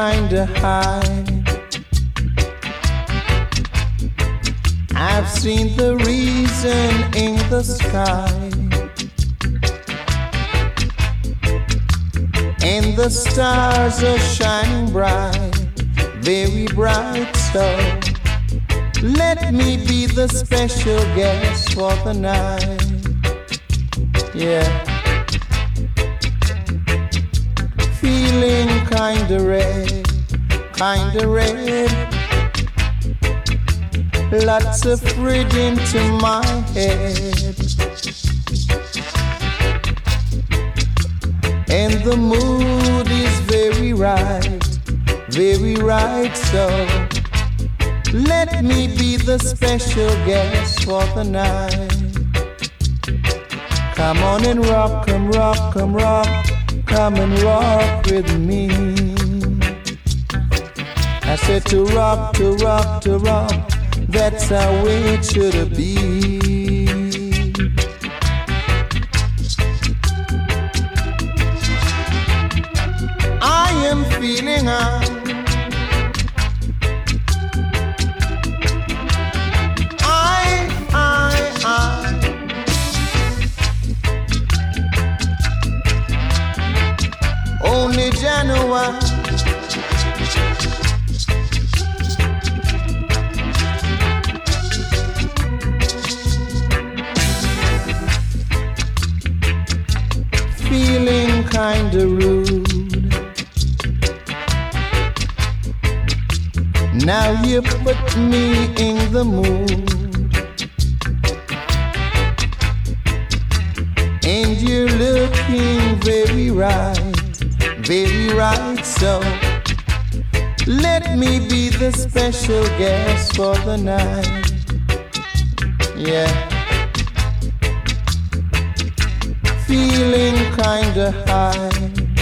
kinda high. I've seen the reason in the sky, and the stars are shining bright, very bright. So let me be the special guest for the night. Yeah. Feeling kinda red, kinda red. Lots of rhythm to my head, and the mood is very right, very right. So let me be the special guest for the night. Come on and rock, come rock, come rock, come and rock with me. I said to rock, to rock, to rock. That's how it should be. I am feeling only January. Feeling kinda rude. Now you put me in the mood, and you're looking very right, very right. So let me be the special guest for the night. Yeah. Feeling kinda high.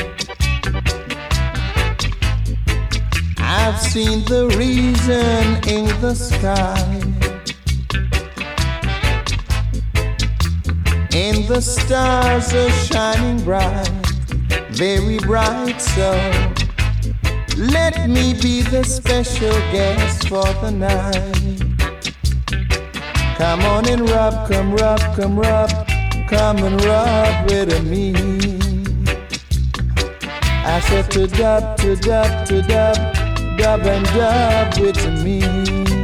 I've seen the reason in the sky, and the stars are shining bright, very bright. So let me be the special guest for the night. Come on and rub, come rub, come rub. Come and rock with me. I said to dub, to dub, to dub, dub and dub with me.